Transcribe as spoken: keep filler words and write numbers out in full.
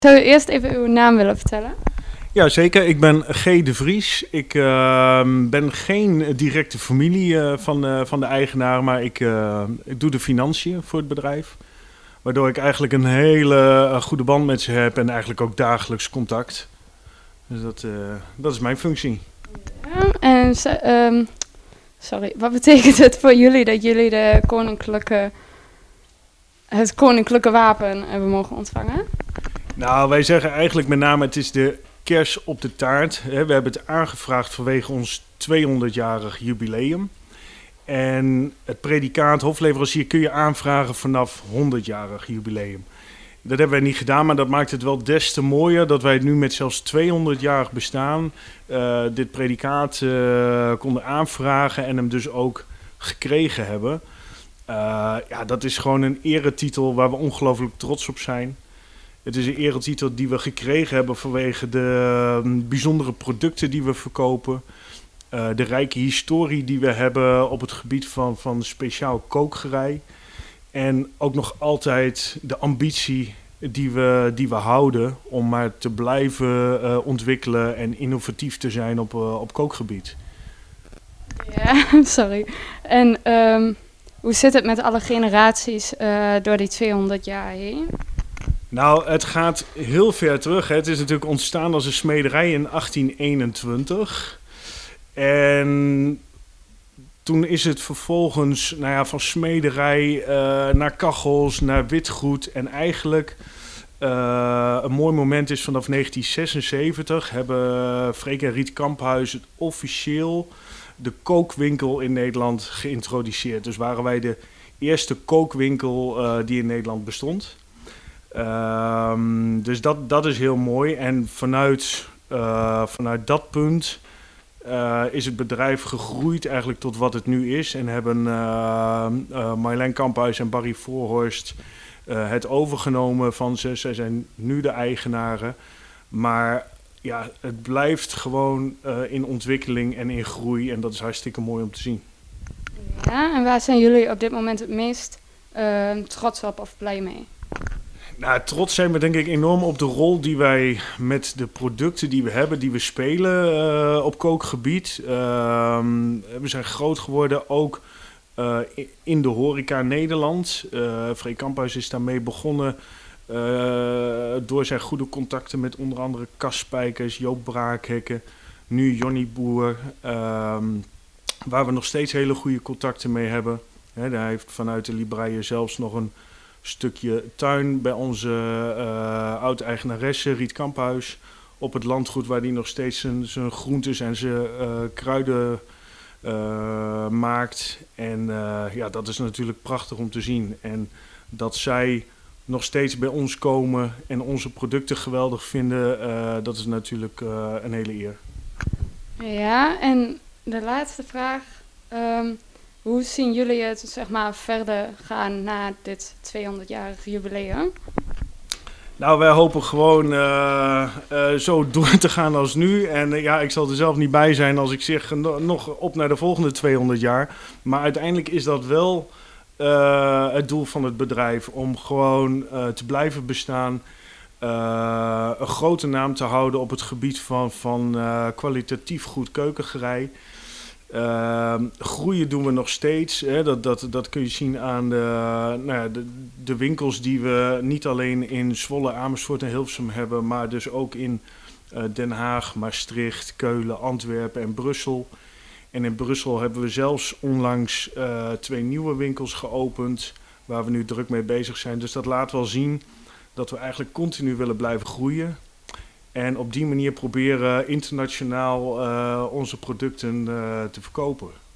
Zou u eerst even uw naam willen vertellen? Ja, zeker. Ik ben G. de Vries. Ik uh, ben geen directe familie uh, van, uh, van de eigenaar, maar ik, uh, ik doe de financiën voor het bedrijf. Waardoor ik eigenlijk een hele uh, goede band met ze heb en eigenlijk ook dagelijks contact. Dus dat, uh, dat is mijn functie. Ja, en um, sorry, wat betekent het voor jullie dat jullie de koninklijke, het koninklijke wapen hebben mogen ontvangen? Nou, wij zeggen eigenlijk met name het is de kers op de taart. We hebben het aangevraagd vanwege ons tweehonderdjarig jubileum. En het predicaat hofleverancier kun je aanvragen vanaf honderdjarig jubileum. Dat hebben wij niet gedaan, maar dat maakt het wel des te mooier dat wij nu met zelfs tweehonderdjarig bestaan uh, dit predicaat uh, konden aanvragen en hem dus ook gekregen hebben. Uh, ja, dat is gewoon een eretitel waar we ongelooflijk trots op zijn. Het is een eretitel die we gekregen hebben vanwege de uh, bijzondere producten die we verkopen. Uh, de rijke historie die we hebben op het gebied van, van speciaal kookgerei. En ook nog altijd de ambitie die we, die we houden om maar te blijven uh, ontwikkelen en innovatief te zijn op, uh, op kookgebied. Ja, sorry. En um, hoe zit het met alle generaties uh, door die tweehonderd jaar heen? Nou, het gaat heel ver terug. Hè. Het is natuurlijk ontstaan als een smederij in achttien eenentwintig. En toen is het vervolgens nou ja, van smederij uh, naar kachels, naar witgoed. En eigenlijk uh, een mooi moment is vanaf negentien zesenzeventig hebben Freek en Riet Kamphuis het officieel de kookwinkel in Nederland geïntroduceerd. Dus waren wij de eerste kookwinkel uh, die in Nederland bestond. Um, dus dat, dat is heel mooi. En vanuit, uh, vanuit dat punt uh, is het bedrijf gegroeid eigenlijk tot wat het nu is. En hebben uh, uh, Marjolein Kamphuis en Barry Voorhorst uh, het overgenomen van ze. Zij zijn nu de eigenaren. Maar ja, het blijft gewoon uh, in ontwikkeling en in groei. En dat is hartstikke mooi om te zien. Ja, en waar zijn jullie op dit moment het meest uh, trots op of blij mee? Nou, trots zijn we denk ik enorm op de rol die wij met de producten die we hebben, die we spelen uh, op kookgebied. Uh, we zijn groot geworden ook uh, in de horeca Nederland. Uh, Freek Kamphuis is daarmee begonnen uh, door zijn goede contacten met onder andere Cas Spijkers, Joop Braakhekken, nu Johnny Boer. Uh, waar we nog steeds hele goede contacten mee hebben. He, hij heeft vanuit de Libraïe zelfs nog een stukje tuin bij onze uh, oud-eigenaresse Riet Kamphuis op het landgoed waar hij nog steeds zijn, zijn groentes en zijn uh, kruiden uh, maakt. En uh, ja, dat is natuurlijk prachtig om te zien. En dat zij nog steeds bij ons komen en onze producten geweldig vinden, uh, dat is natuurlijk uh, een hele eer. Ja, en de laatste vraag. Um Hoe zien jullie het zeg maar, verder gaan na dit tweehonderdjarig jubileum? Nou, wij hopen gewoon uh, uh, zo door te gaan als nu. En uh, ja, ik zal er zelf niet bij zijn als ik zeg no- nog op naar de volgende tweehonderd jaar. Maar uiteindelijk is dat wel uh, het doel van het bedrijf. Om gewoon uh, te blijven bestaan. Uh, een grote naam te houden op het gebied van, van uh, kwalitatief goed keukengerei. Uh, groeien doen we nog steeds. Hè. Dat, dat, dat kun je zien aan de, nou ja, de, de winkels die we niet alleen in Zwolle, Amersfoort en Hilversum hebben, maar dus ook in uh, Den Haag, Maastricht, Keulen, Antwerpen en Brussel. En in Brussel hebben we zelfs onlangs uh, twee nieuwe winkels geopend, waar we nu druk mee bezig zijn. Dus dat laat wel zien dat we eigenlijk continu willen blijven groeien. En op die manier proberen internationaal uh, onze producten uh, te verkopen.